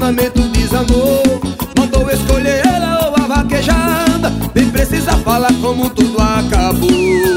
relacionamento desandou. Mandou escolher ela ou a vaquejada, nem precisa falar como tudo acabou.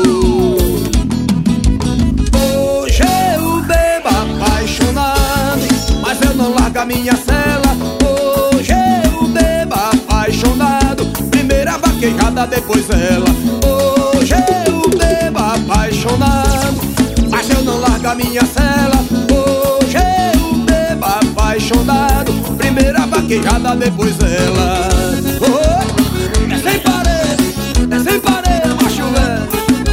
Hoje eu bebo apaixonado, mas eu não largo a minha cela. Hoje eu bebo apaixonado, primeira vaquejada, depois ela. Hoje eu bebo apaixonado, mas eu não largo a minha cela. Hoje eu bebo apaixonado, primeira vaquejada, depois ela. Oh, é sem pareira, macho velho.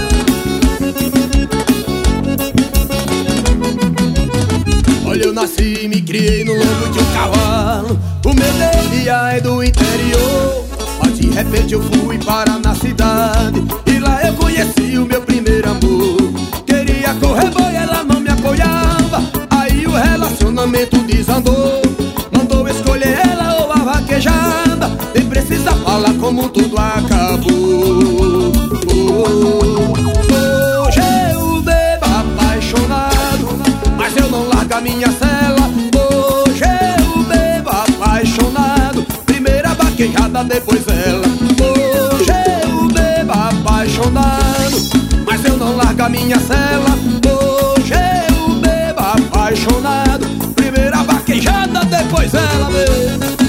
Olha, eu nasci e me criei no lombo de um cavalo. O meu DNA é do interior, mas de repente eu fui parar na cidade, e lá eu conheci o meu primeiro amor. Queria correr boi, ela não me apoiava, aí o relacionamento desandou. Mandou escolher ela ou a vaquejada, nem precisa falar como tudo acabou. Hoje eu bebo apaixonado, mas eu não largo a minha cela. Hoje eu bebo apaixonado, primeira vaquejada, depois ela. Hoje eu bebo apaixonado, mas eu não largo a minha cela. Hoje eu bebo apaixonado, primeira vaquejada, depois ela mesmo.